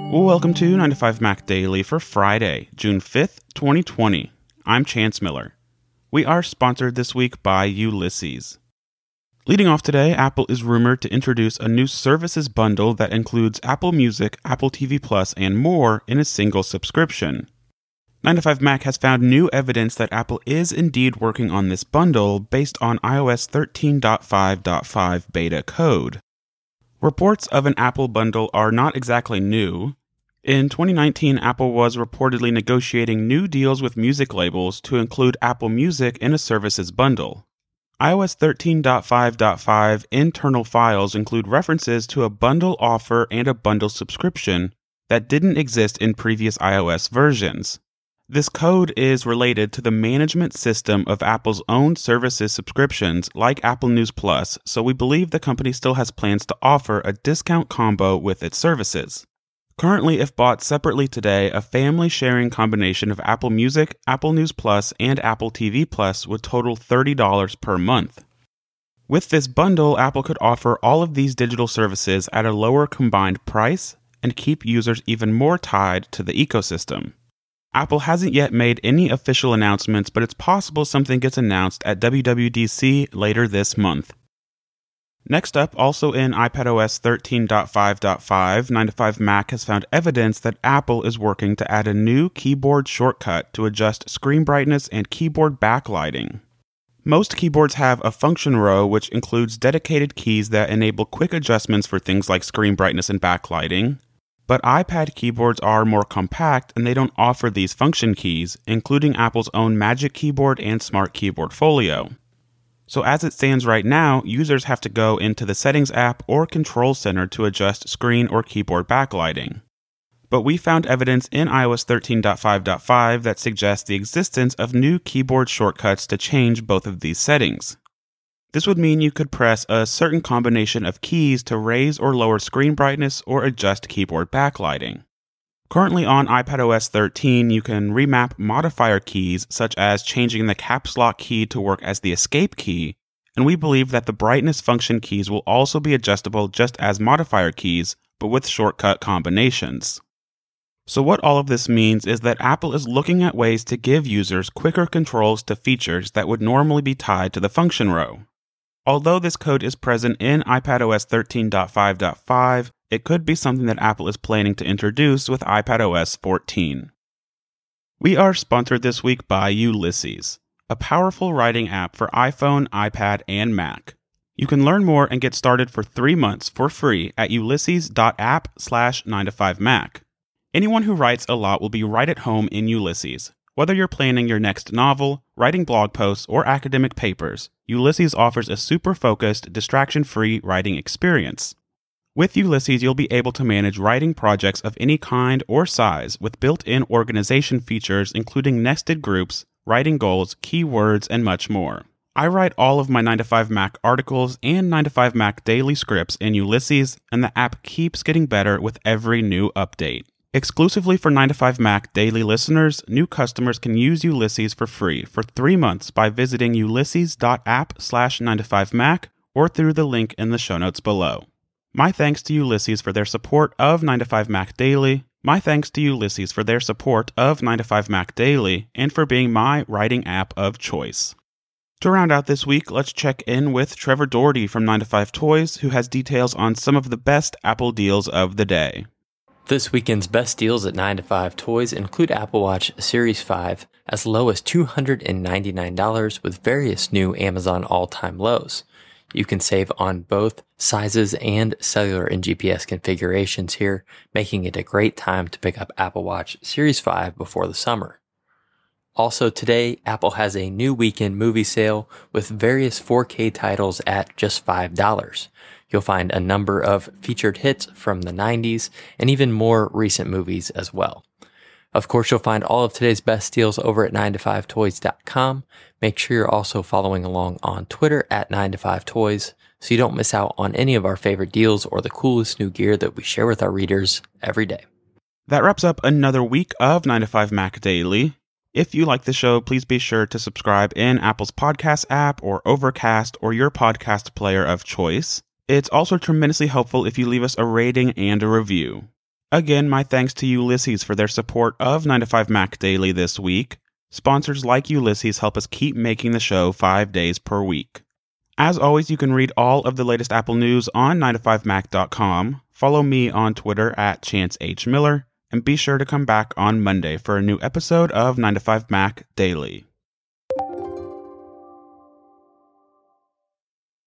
Welcome to 9 to 5 Mac Daily for Friday, June 5th, 2020. I'm Chance Miller. We are sponsored this week by Ulysses. Leading off today, Apple is rumored to introduce a new services bundle that includes Apple Music, Apple TV Plus, and more in a single subscription. 9 to 5 Mac has found new evidence that Apple is indeed working on this bundle based on iOS 13.5.5 beta code. Reports of an Apple bundle are not exactly new. In 2019, Apple was reportedly negotiating new deals with music labels to include Apple Music in a services bundle. iOS 13.5.5 internal files include references to a bundle offer and a bundle subscription that didn't exist in previous iOS versions. This code is related to the management system of Apple's own services subscriptions like Apple News Plus, so we believe the company still has plans to offer a discount combo with its services. Currently, if bought separately today, a family-sharing combination of Apple Music, Apple News Plus, and Apple TV Plus would total $30 per month. With this bundle, Apple could offer all of these digital services at a lower combined price and keep users even more tied to the ecosystem. Apple hasn't yet made any official announcements, but it's possible something gets announced at WWDC later this month. Next up, also in iPadOS 13.5.5, 9 to 5 Mac has found evidence that Apple is working to add a new keyboard shortcut to adjust screen brightness and keyboard backlighting. Most keyboards have a function row which includes dedicated keys that enable quick adjustments for things like screen brightness and backlighting, but iPad keyboards are more compact and they don't offer these function keys, including Apple's own Magic Keyboard and Smart Keyboard Folio. So as it stands right now, users have to go into the Settings app or Control Center to adjust screen or keyboard backlighting. But we found evidence in iOS 13.5.5 that suggests the existence of new keyboard shortcuts to change both of these settings. This would mean you could press a certain combination of keys to raise or lower screen brightness or adjust keyboard backlighting. Currently on iPadOS 13, you can remap modifier keys such as changing the caps lock key to work as the escape key, and we believe that the brightness function keys will also be adjustable just as modifier keys, but with shortcut combinations. So what all of this means is that Apple is looking at ways to give users quicker controls to features that would normally be tied to the function row. Although this code is present in iPadOS 13.5.5, it could be something that Apple is planning to introduce with iPadOS 14. We are sponsored this week by Ulysses, a powerful writing app for iPhone, iPad, and Mac. You can learn more and get started for 3 months for free at ulysses.app/9to5mac. Anyone who writes a lot will be right at home in Ulysses. Whether you're planning your next novel, writing blog posts, or academic papers, Ulysses offers a super focused, distraction-free writing experience. With Ulysses, you'll be able to manage writing projects of any kind or size with built-in organization features including nested groups, writing goals, keywords, and much more. I write all of my 9 to 5 Mac articles and 9 to 5 Mac daily scripts in Ulysses, and the app keeps getting better with every new update. Exclusively for 9 to 5 Mac daily listeners, new customers can use Ulysses for free for 3 months by visiting ulysses.app/9to5mac or through the link in the show notes below. My thanks to Ulysses for their support of 9 to 5 Mac Daily. My thanks to Ulysses for their support of 9 to 5 Mac Daily and for being my writing app of choice. To round out this week, let's check in with Trevor Doherty from 9 to 5 Toys, who has details on some of the best Apple deals of the day. This weekend's best deals at 9 to 5 Toys include Apple Watch Series 5 as low as $299 with various new Amazon all-time lows. You can save on both sizes and cellular and GPS configurations here, making it a great time to pick up Apple Watch Series 5 before the summer. Also today, Apple has a new weekend movie sale with various 4K titles at just $5. You'll find a number of featured hits from the 90s and even more recent movies as well. Of course, you'll find all of today's best deals over at 9to5toys.com. Make sure you're also following along on Twitter at 9to5toys so you don't miss out on any of our favorite deals or the coolest new gear that we share with our readers every day. That wraps up another week of 9 to 5 Mac Daily. If you like the show, please be sure to subscribe in Apple's podcast app or Overcast or your podcast player of choice. It's also tremendously helpful if you leave us a rating and a review. Again, my thanks to Ulysses for their support of 9to5Mac Daily this week. Sponsors like Ulysses help us keep making the show 5 days per week. As always, you can read all of the latest Apple news on 9to5mac.com. Follow me on Twitter at ChanceHMiller, and be sure to come back on Monday for a new episode of 9to5Mac Daily.